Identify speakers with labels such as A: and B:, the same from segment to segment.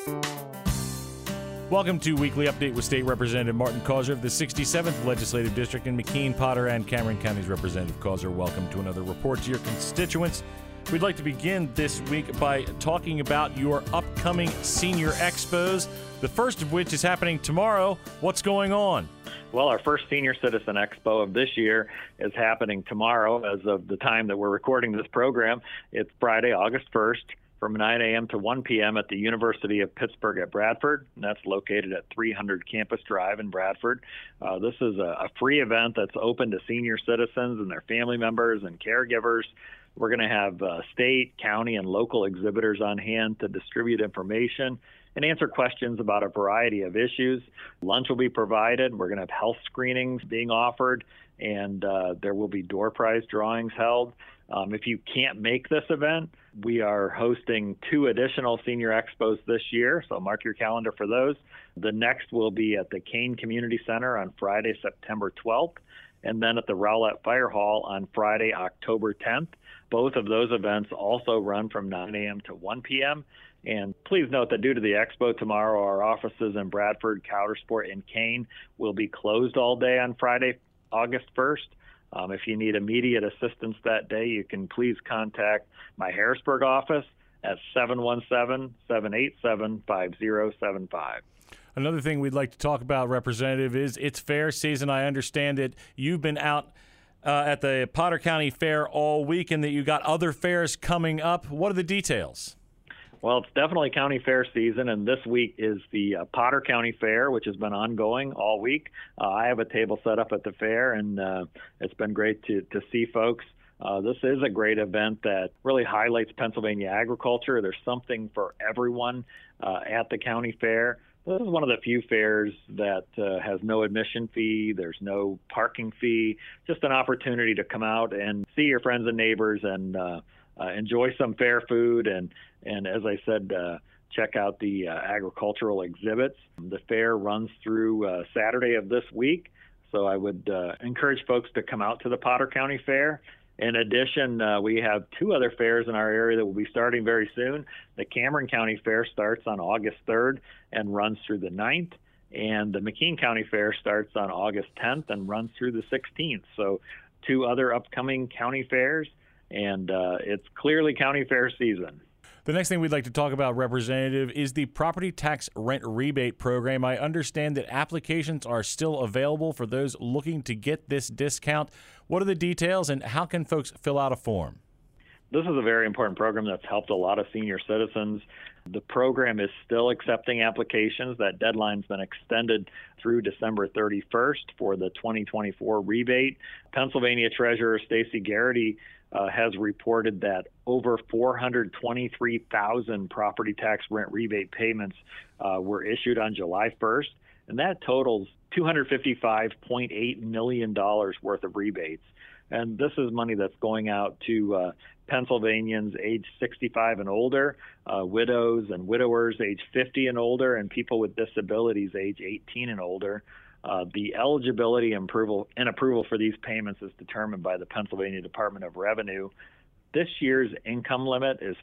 A: Welcome to Weekly Update with State Representative Martin Causer of the 67th Legislative District in McKean, Potter, and Cameron Counties. Representative Causer, welcome to another report to your constituents. We'd like to begin this week by talking about your upcoming senior expos, the first of which is happening tomorrow. What's going on?
B: Well, our first Senior Citizen Expo of this year is happening tomorrow. As of the time that we're recording this program, it's Friday, August 1st. From 9 a.m. to 1 p.m. at the University of Pittsburgh at Bradford, and that's located at 300 Campus Drive in Bradford. This is a free event that's open to senior citizens and their family members and caregivers. We're going to have state, county, and local exhibitors on hand to distribute information and answer questions about a variety of issues. Lunch will be provided. We're going to have health screenings being offered, and there will be door prize drawings held. If you can't make this event, we are hosting 2 additional senior expos this year, so mark your calendar for those. The next will be at the Kane Community Center on Friday, September 12th, and then at the Rowlett Fire Hall on Friday, October 10th. Both of those events also run from 9 a.m. to 1 p.m. And please note that due to the expo tomorrow, our offices in Bradford, Coudersport, and Kane will be closed all day on Friday, August 1st. If you need immediate assistance that day, you can please contact my Harrisburg office at 717-787-5075.
A: Another thing we'd like to talk about, Representative, is it's fair season. I understand that you've been out at the Potter County Fair all week and that you got other fairs coming up. What are the details?
B: Well, it's definitely county fair season, and this week is the Potter County Fair, which has been ongoing all week. I have a table set up at the fair, and it's been great to see folks. This is a great event that really highlights Pennsylvania agriculture. There's something for everyone at the county fair. This is one of the few fairs that has no admission fee. There's no parking fee, just an opportunity to come out and see your friends and neighbors and enjoy some fair food and as I said, check out the agricultural exhibits. The fair runs through Saturday of this week, so I would encourage folks to come out to the Potter County Fair. In addition, we have 2 other fairs in our area that will be starting very soon. The Cameron County Fair starts on August 3rd and runs through the 9th, and the McKean County Fair starts on August 10th and runs through the 16th. So 2 other upcoming county fairs, and it's clearly county fair season.
A: The next thing we'd like to talk about, Representative, is the property tax rent rebate program. I understand that applications are still available for those looking to get this discount. What are the details, and how can folks fill out a form?
B: This is a very important program that's helped a lot of senior citizens. The program is still accepting applications. That deadline's been extended through December 31st for the 2024 rebate. Pennsylvania Treasurer Stacey Garrity has reported that over 423,000 property tax rent rebate payments were issued on July 1st, and that totals $255.8 million worth of rebates. And this is money that's going out to Pennsylvanians age 65 and older, widows and widowers age 50 and older, and people with disabilities age 18 and older. The eligibility and approval for these payments is determined by the Pennsylvania Department of Revenue. This year's income limit is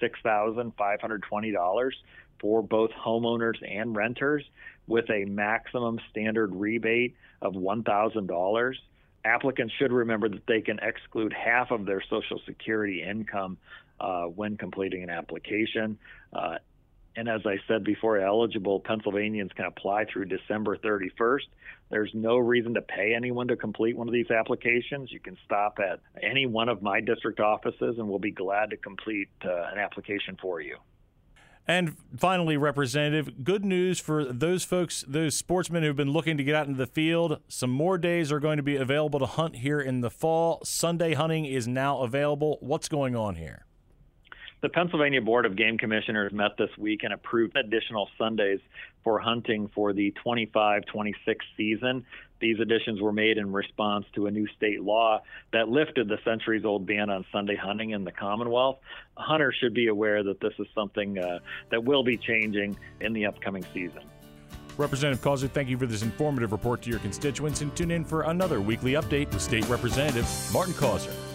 B: $46,520 for both homeowners and renters, with a maximum standard rebate of $1,000. Applicants should remember that they can exclude half of their Social Security income when completing an application. And as I said before, eligible Pennsylvanians can apply through December 31st. There's no reason to pay anyone to complete one of these applications. You can stop at any one of my district offices, and we'll be glad to complete an application for you.
A: And finally, Representative, good news for those folks, those sportsmen who've been looking to get out into the field. Some more days are going to be available to hunt here in the fall. Sunday hunting is now available. What's going on here?
B: The Pennsylvania Board of Game Commissioners met this week and approved additional Sundays for hunting for the 25-26 season. These additions were made in response to a new state law that lifted the centuries-old ban on Sunday hunting in the Commonwealth. Hunters should be aware that this is something that will be changing in the upcoming season.
A: Representative Causer, thank you for this informative report to your constituents, and tune in for another weekly update with State Representative Martin Causer.